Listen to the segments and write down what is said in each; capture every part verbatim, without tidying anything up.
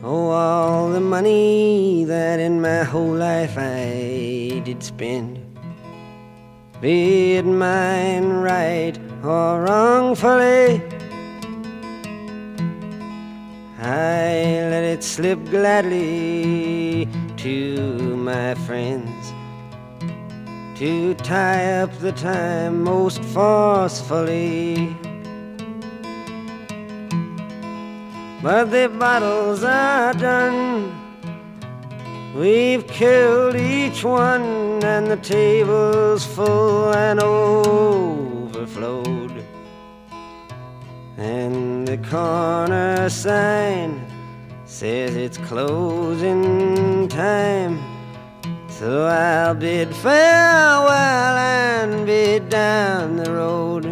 Oh, all the money that in my whole life I did spend, be it mine right or wrongfully, I let it slip gladly to my friends to tie up the time most forcefully. But the bottles are done, we've killed each one, and the table's full and overflowed. And the corner sign says it's closing time, so I'll bid farewell and bid down the road.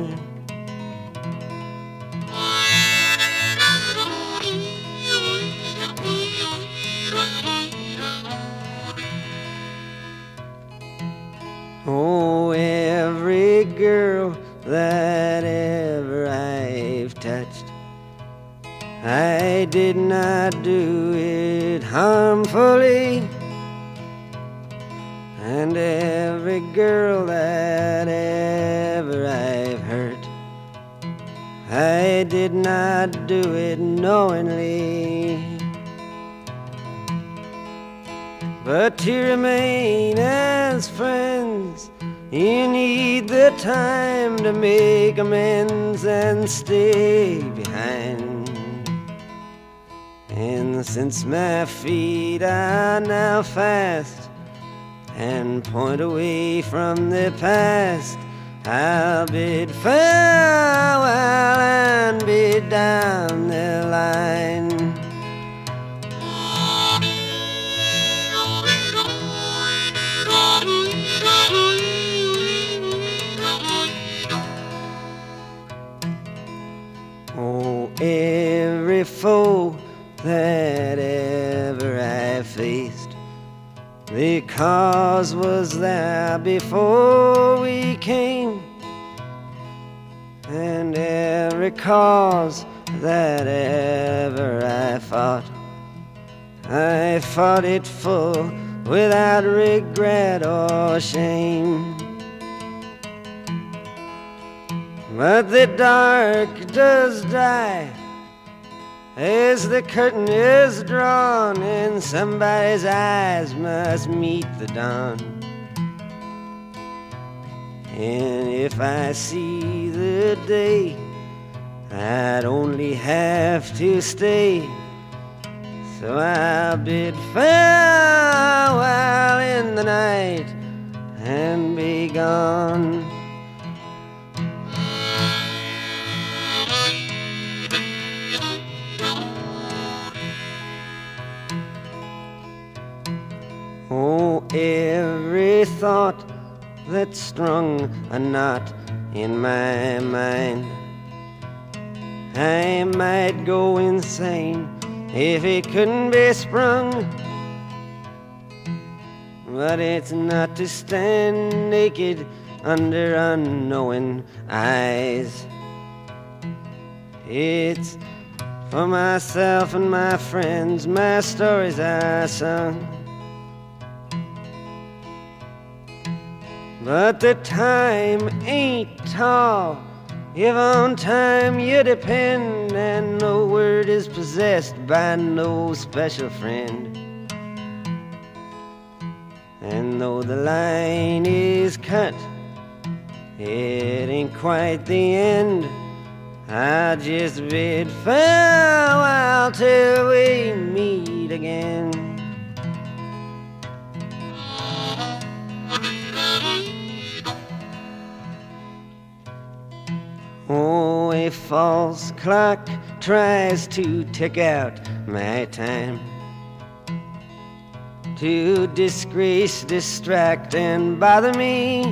Oh, every girl that ever I've touched, I did not do it harmfully. And every girl that ever I've hurt, I did not do it knowingly. But to remain as friends, you need the time to make amends and stay behind. And since my feet are now fast and point away from the past, I'll bid farewell and bid down the line. Oh, every foe that ever I faced, the cause was there before we came. And every cause that ever I fought, I fought it full without regret or shame. But the dark does die as the curtain is drawn, and somebody's eyes must meet the dawn. And if I see the day, I'd only have to stay. So I'll bid farewell in the night and be gone. Oh, every thought that strung a knot in my mind, I might go insane if it couldn't be sprung. But it's not to stand naked under unknowing eyes. It's for myself and my friends my stories are sung. But the time ain't tall if on time you depend, and no word is possessed by no special friend. And though the line is cut, it ain't quite the end. I just bid farewell till we meet again. Oh, a false clock tries to tick out my time, to disgrace, distract, and bother me.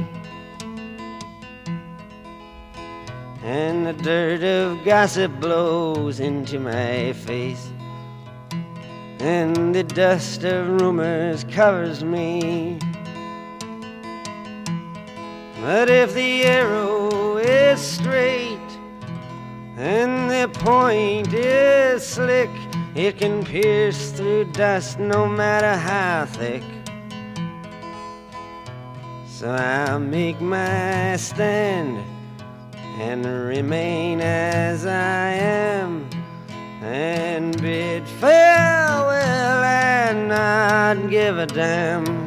And the dirt of gossip blows into my face, and the dust of rumors covers me. But if the arrow is straight and the point is slick, It can pierce through dust no matter how thick. So I'll make my stand and remain as I am, and bid farewell and not give a damn.